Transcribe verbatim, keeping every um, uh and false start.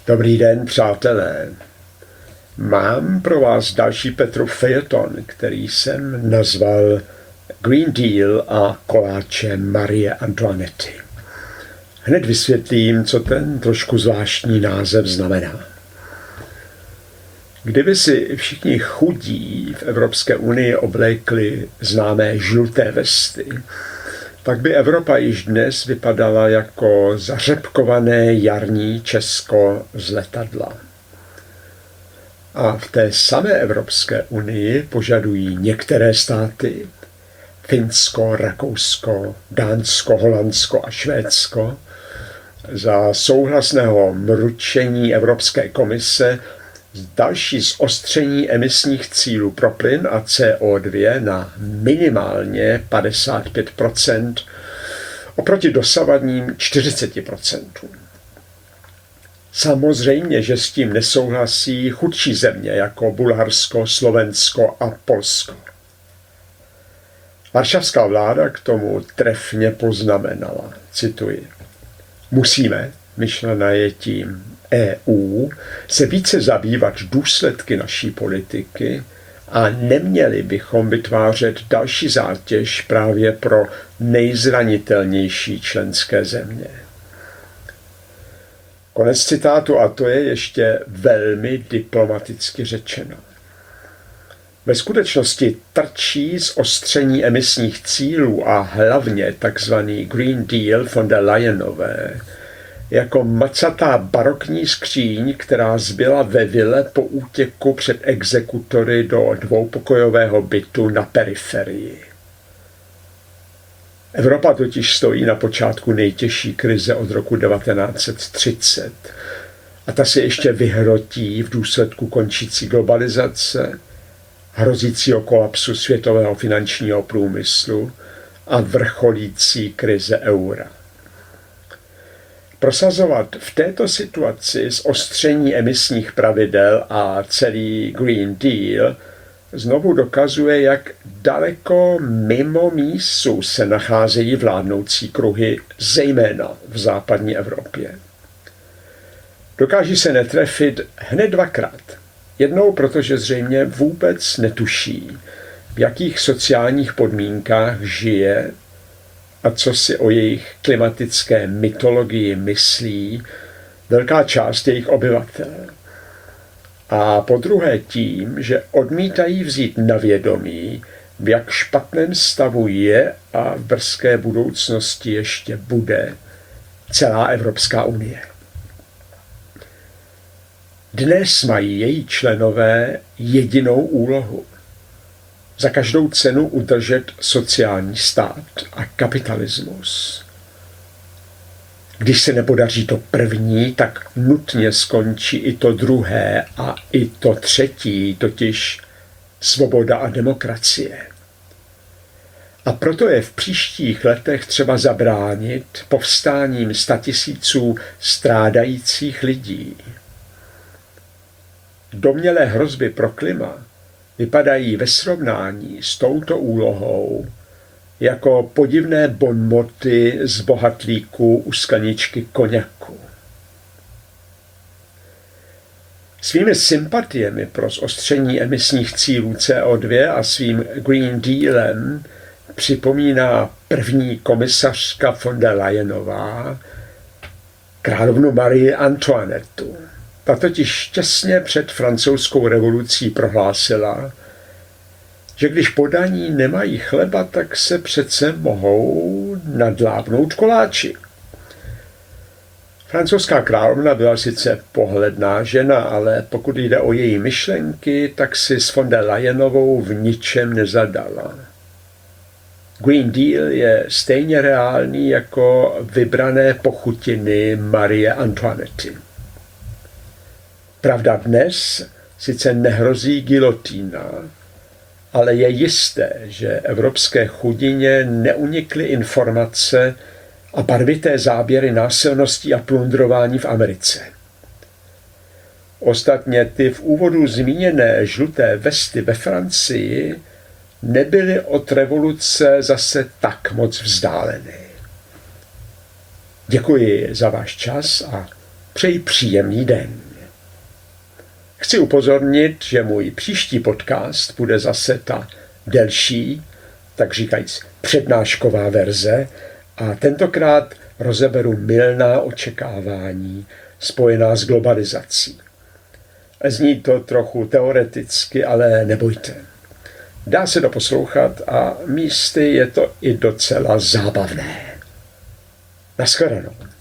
Dobrý den, přátelé. Mám pro vás další Petrův fejeton, který jsem nazval Green Deal a koláče Marie Antoinety. Hned vysvětlím, co ten trošku zvláštní název znamená. Kdyby si všichni chudí v Evropské unii oblékli známé žluté vesty, tak by Evropa již dnes vypadala jako zařepkované jarní Česko z letadla. A v té samé Evropské unii požadují některé státy, Finsko, Rakousko, Dánsko, Holandsko a Švédsko, za souhlasného mručení Evropské komise další zostření emisních cílů pro plyn a C O dva na minimálně padesát pět procent oproti dosavadním čtyřicet procent. Samozřejmě, že s tím nesouhlasí chudší země jako Bulharsko, Slovensko a Polsko. Varšavská vláda k tomu trefně poznamenala, cituji: musíme, myšlena je tím E U, se více zabývat důsledky naší politiky a neměli bychom vytvářet další zátěž právě pro nejzranitelnější členské země. Konec citátu, a to je ještě velmi diplomaticky řečeno. Ve skutečnosti trčí zostření emisních cílů a hlavně takzvaný Green Deal von der Leyenové jako macatá barokní skříň, která zbyla ve vile po útěku před exekutory do dvoupokojového bytu na periferii. Evropa totiž stojí na počátku nejtěžší krize od roku devatenáct set třicet a ta se ještě vyhrotí v důsledku končící globalizace, hrozícího kolapsu světového finančního průmyslu a vrcholící krize eura. Prosazovat v této situaci zostření emisních pravidel a celý Green Deal znovu dokazuje, jak daleko mimo mísu se nacházejí vládnoucí kruhy, zejména v západní Evropě. Dokáží se netrefit hned dvakrát. Jednou, protože zřejmě vůbec netuší, v jakých sociálních podmínkách žije a co si o jejich klimatické mytologii myslí velká část jejich obyvatel. A po druhé tím, že odmítají vzít na vědomí, v jak špatném stavu je a v brzké budoucnosti ještě bude celá Evropská unie. Dnes mají její členové jedinou úlohu: za každou cenu udržet sociální stát a kapitalismus. Když se nepodaří to první, tak nutně skončí i to druhé a i to třetí, totiž svoboda a demokracie. A proto je v příštích letech třeba zabránit povstáním statisíců strádajících lidí. Domnělé hrozby pro klima vypadají ve srovnání s touto úlohou jako podivné bonmoty z bohatlíků u skleničky koněku. Svými sympatiemi pro zostření emisních cílů C O dva a svým Green Dealem připomíná první komisařka von der Leyenová královnu Marii Antoinetu. Ta totiž těsně před francouzskou revolucí prohlásila, že když podaní nemají chleba, tak se přece mohou nadlábnout koláči. Francouzská královna byla sice pohledná žena, ale pokud jde o její myšlenky, tak si s von der Leyenovou v ničem nezadala. Green Deal je stejně reálný jako vybrané pochutiny Marie Antoinety. Pravda, dnes sice nehrozí gilotína, ale je jisté, že evropské chudině neunikly informace a barvité záběry násilností a plundrování v Americe. Ostatně ty v úvodu zmíněné žluté vesty ve Francii nebyly od revoluce zase tak moc vzdáleny. Děkuji za váš čas a přeji příjemný den. Chci upozornit, že můj příští podcast bude zase ta delší, tak říkajíc přednášková verze, a tentokrát rozeberu mylná očekávání spojená s globalizací. Zní to trochu teoreticky, ale nebojte. Dá se to poslouchat a místy je to i docela zábavné. Naschledanou.